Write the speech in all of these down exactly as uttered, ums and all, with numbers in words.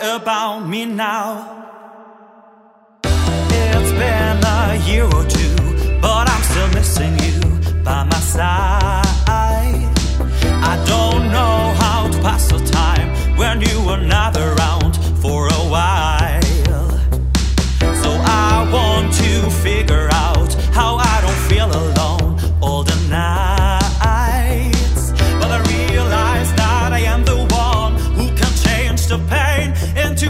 about me now. It's been a year or two, but I'm still missing you by my side. I don't know how to pass the time when you were not around for a while. So I want to figure out how I don't feel alone all the nights. But I realize that I am the one who can change the pain into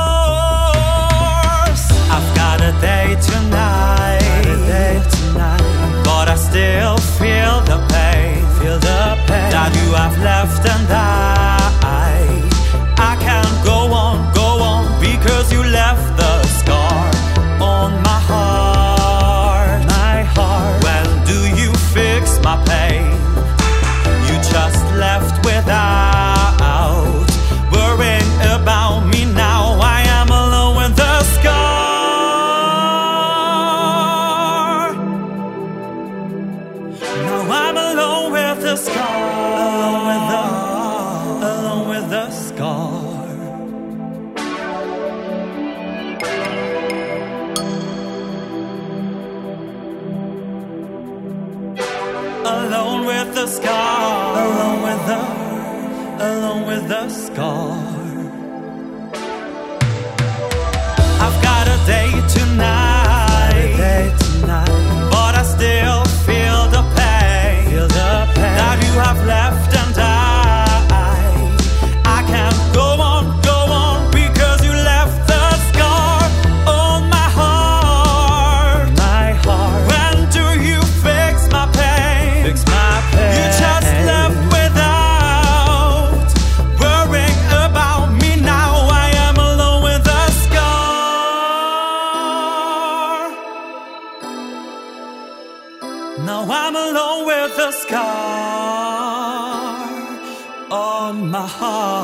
force. I've got a date tonight, a date tonight, but I still feel the pain, feel the pain that you have left, and I, I can't go on, go on, because you left the scar on my heart, my heart. When do you fix my pain? You just left without worrying about me. Now I am alone with the scar. Now I'm alone with the scar, alone with the, alone with the scar. Alone with the scar, alone with the, alone with the scar. I've got a date tonight, a date tonight, but I still feel the pain, feel the pain that you have left, and I, I can't go on, go on, because you left the scar on my heart, my heart. When do you fix my pain? Fix my pain. You just left without worrying about me. Now I am alone with the scar. Now I'm alone with the scar on my heart.